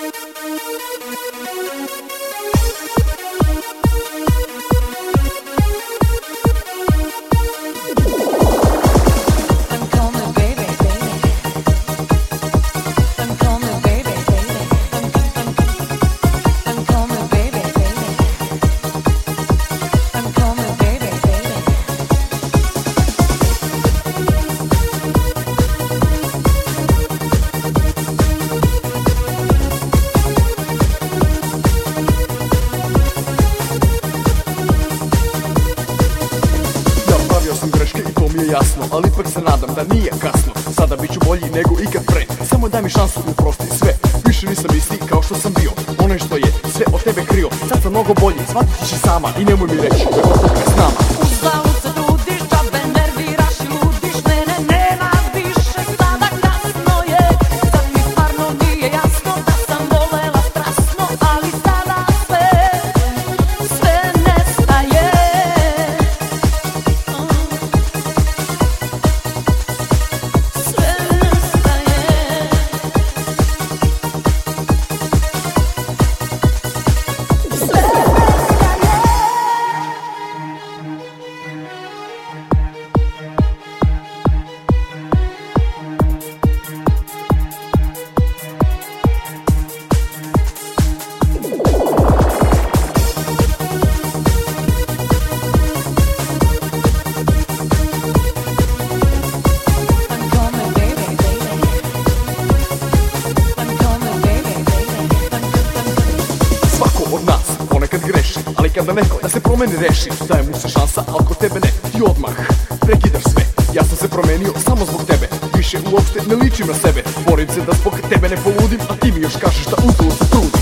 Jasno, ali ipak se nadam da nije kasno. Sada bit ću bolji nego ikad pre. Samo daj mi šansu, uprosti sve. Više nisam isti kao što sam bio. Onaj što je sve od tebe krio. Sad sam mnogo bolji, shvatit ćeš i sama. I nemoj mi reći da ostane s nama. Uzalud se trudiš, džabe nerviraš i ludiš. Mene nema više, sada kasno je. Sad mi stvarno nije jasno da sam volela strasno. Ali sada sve nestaje. Od nas ponekad greši, ali kada neko da se promeni reši, daje mu se šansa, ali kod tebe ne, ti odmah prekidaš sve. Ja sam se promenio samo zbog tebe, više uopšte ne ličim na sebe. Borim se da zbog tebe ne poludim, a ti mi još kažeš da uzalud se trudim.